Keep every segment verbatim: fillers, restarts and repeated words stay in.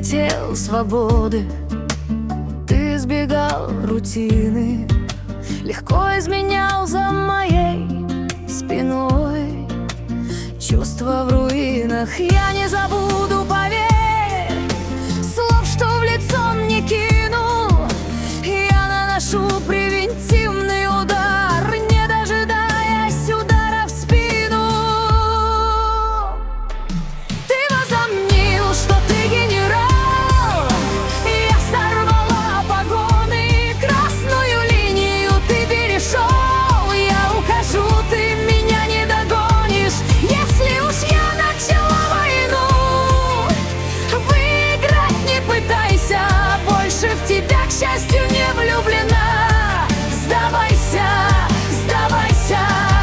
хотел свободы, ты избегал рутины, легко изменял за моей спиной. Чувства в руинах я не забуду, поверь. Слов, что в лицо мне кинул, я наношу превентивный удар, не дожидаясь удара в спину. Ты возомнил, что ты генерал, я сорвала погоны, красную линию ты перешел. Я ухожу, ты меня не догонишь. Если уж я начала войну, выиграть не пытайся, больше в тебя, к счастью, не влюблена. Сдавайся, сдавайся.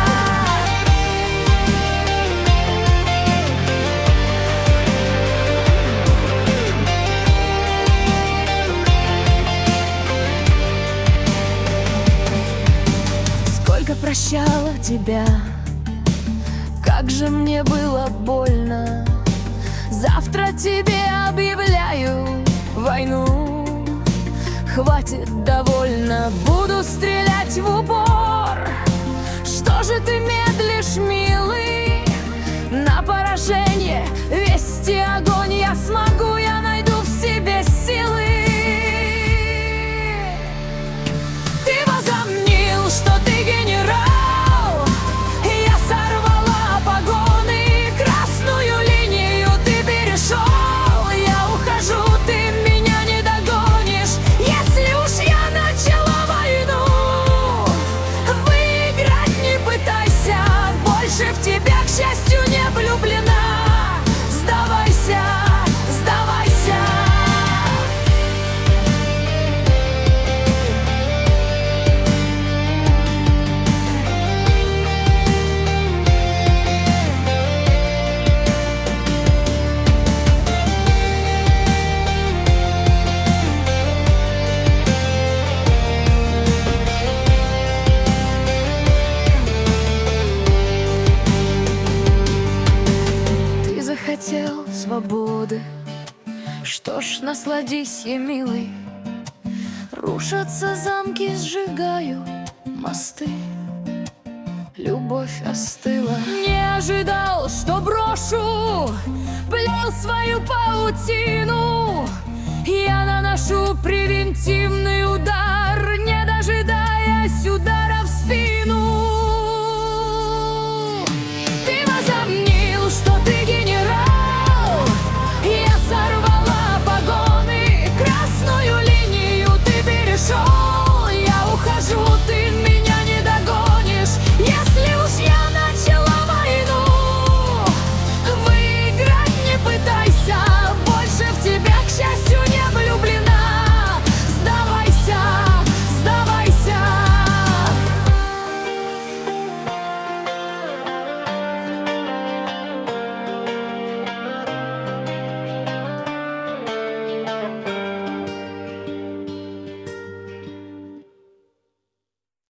Сколько прощала тебя, как же мне было больно. Завтра тебе объявляю войну. Хватит, довольно, буду стрелять в упор. Что же ты медлишь, милый? На поражение вести огонь я смогу, я найду в себе силы. Ты возомнил, что ты генерал, я сорвала погоны, красную линию ты перешел. Я ухожу, ты меня не догонишь. Если уж я начала войну, выиграть не пытайся, больше в тебя, к счастью, не влюблена. Сдавайся, сдавайся. Хотел свободы, что ж, насладись ей, милый. Рушатся замки, сжигаю мосты. Любовь остыла. Не ожидал, что брошу, плел свою паутину. Я наношу привет.